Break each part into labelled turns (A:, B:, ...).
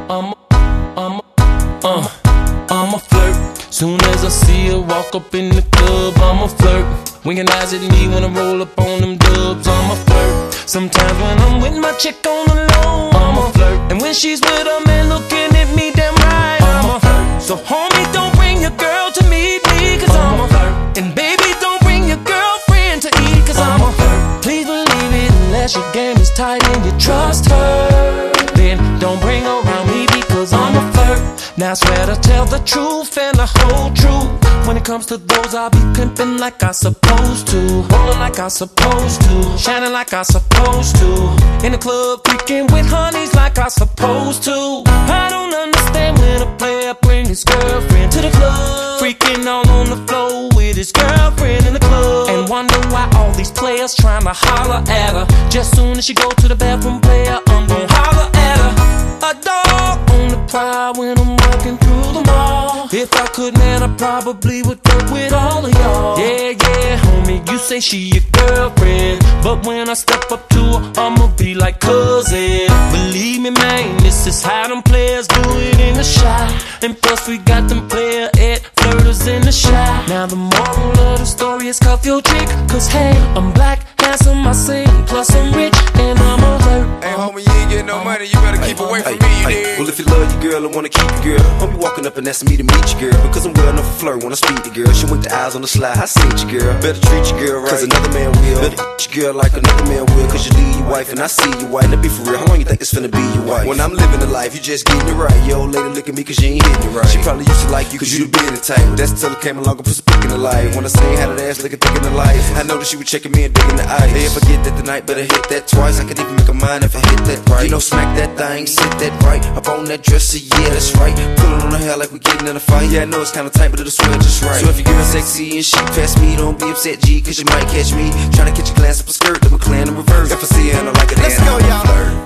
A: I'm a flirt. Soon as I see her walk up in the club, I'm a flirt. Winking eyes at me when I roll up on them dubs, I'm a flirt. Sometimes when I'm with my chick on the low, I'm a flirt. And when she's with a man looking at me damn right, I'm a flirt. So homie, don't bring your girl to meet me, cause I'm a flirt. And baby, don't bring your girlfriend to eat, cause I'm a flirt. Please believe it, unless your game is tight and you trust her, then don't bring her around me, because I'm a flirt. Now I swear to tell the truth and the whole truth. When it comes to those, I'll be pimping like I supposed to, rolling like I supposed to, shining like I supposed to, in the club freaking with honeys like I supposed to. I don't understand when a player bring his girlfriend to the club, freaking all on the floor with his girlfriend in the club, and wonder why all these players trying to holler at her. Just soon as she go to the bathroom, player, I'm gon' holler at her. A dog on the prowl when I'm walking through the mall. If I could, man, I probably would work with all of y'all. Yeah, homie, you say she your girlfriend, but when I step up to her, I'ma be like cousin. Believe me, man, this is how them players do it in the shot. And plus we got them player at flirters in the shot. Now the moral of the story is cuff your chick, cause hey, I'm black, handsome, I sing, plus I'm rich, and I'm a flirt.
B: Hey homie, you ain't getting no money, you better keep away from me, you dig?
C: Well, if you love your girl and wanna keep your girl, don't be walking up and asking me to meet your girl, because I'm well enough to flirt when I speak to girl. She went the eyes on the slide, I seen your girl. Better treat your girl right, cause another man will. Better treat your girl like another man will, cause you leave your wife and I see your wife. Now be for real, how long you think it's finna be your wife? When I'm living the life, you just getting it right. Your old lady look at me cause you ain't hitting it right. She probably used to like you cause you the business type, but that's till it came along and put some pick in the life. When I seen how that ass looking thick in the life, I know that she was checking me and digging the eyes. Hey, if I get that tonight, better hit that twice. I could even make a mind if I hit that right. You know, smack that thing, sit that right up on that dresser, yeah, that's right. Pulling on her hair like we getting in a fight. Yeah, I know it's kinda tight, but it'll swell just right. So if you're girl sexy and she past me, don't be upset, G, cause you might catch me trying to catch a glance up a skirt, double clan in reverse. If I see her and I like it,
D: let's go, y'all.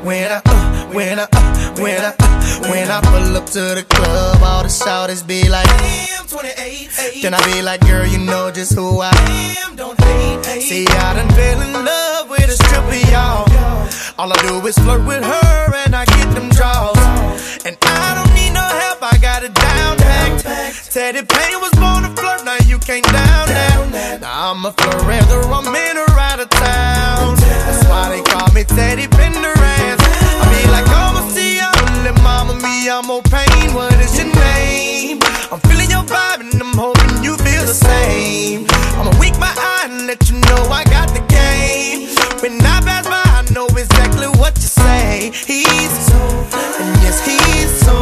D: When I pull up to the club, all the shouters be like, damn, 28. Then I be like, girl, you know just who I am, don't hate. See, I done fell in love with a stripper, y'all. All I do is flirt with her and I get them draws. And I don't need no help, I got it down packed. Teddy Payne was born to flirt, now you can't down that. Now I'm a flirt whether I'm in or out of town. That's why they call me Teddy Pendergrass. I be like, oh, see ya, little mama, me, I'm more pain. What is your name? I'm feeling your vibe and I'm hoping you feel the same. I'ma wink my eye and let you know I got the game. When I pass by, I know exactly what you say. He's so, and yes, he's so.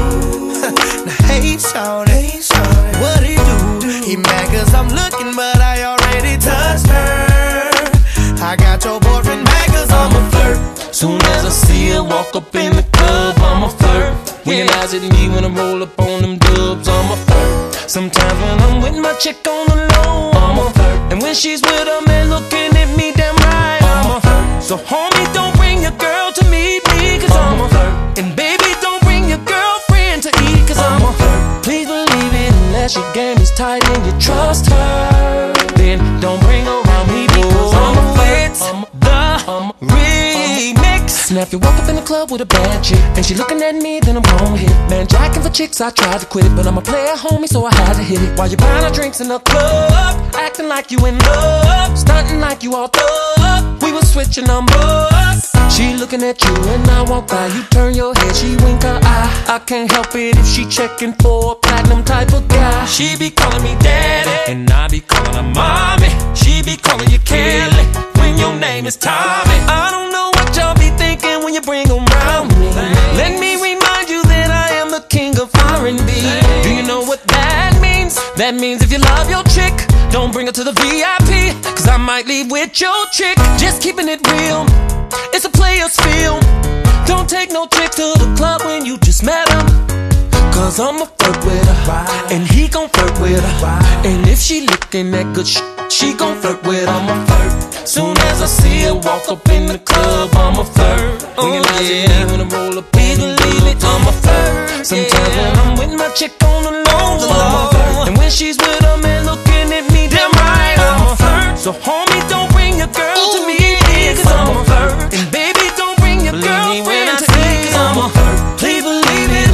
D: Now hey, shawty, what he do? He mad cause I'm looking, but I already touched her. I got your boyfriend mad cause I'm a flirt.
A: Soon as I see her walk up in the club, I'm a flirt. Winking eyes at me when I roll up on them dubs, I'm a flirt. Sometimes when I'm with my chick on the low, I'm a flirt. And when she's with a man looking at me damn right, I'm a flirt. So homie, don't bring your girl to meet me, cause I'm a flirt. And baby, don't bring your girlfriend to eat, cause I'm a flirt. Please believe it, unless your game is tight and you trust her, then don't bring her around me, because I'm a flirt. I'm the remix. Now if you walk up in the club with a bad chick and she looking at me, then I'm gon' hit. Man, jacking for chicks, I tried to quit it, but I'm a player, homie, so I had to hit it. While you buying our drinks in the club, acting like you in love, stunting like you all thug. We was switching numbers. She looking at you and I walk by, you turn your head, she wink her eye. I can't help it if she checking for a platinum type of guy. She be calling me daddy, and I be calling her mommy. She be calling you Kelly when your name is Tommy. I don't know what y'all be thinking when you bring them round me. Let me remind you that I am the king of R&B. Do you know what that means? That means if you love your chick, don't bring her to the VIP, cause I might leave with your chick. Just keeping it real, it's a player's film. Don't take no chick to the club when you just met him, cause I'ma flirt with her, and he gon' flirt with her. And if she looking that good she gon' flirt with her. I'ma flirt. Soon as I see her walk up in the club, I'ma flirt. When I when I roll up, please believe it, I'ma flirt. Sometimes when I'm with my chick on the low, I'ma flirt. And when she's with a man looking at me damn right, I'ma flirt. So homie, don't bring your girl to me, cause I'ma flirt. And baby, don't bring your girlfriend to me, cause I'ma flirt. Please believe it,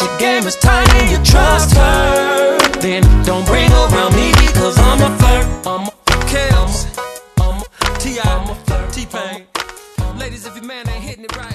A: the game is tight and you trust her, then don't bring her around me because I'm a flirt. I'm a Kels, I'm a T.I., I'm a flirt. T-Pain. Ladies, if your man ain't hitting it right.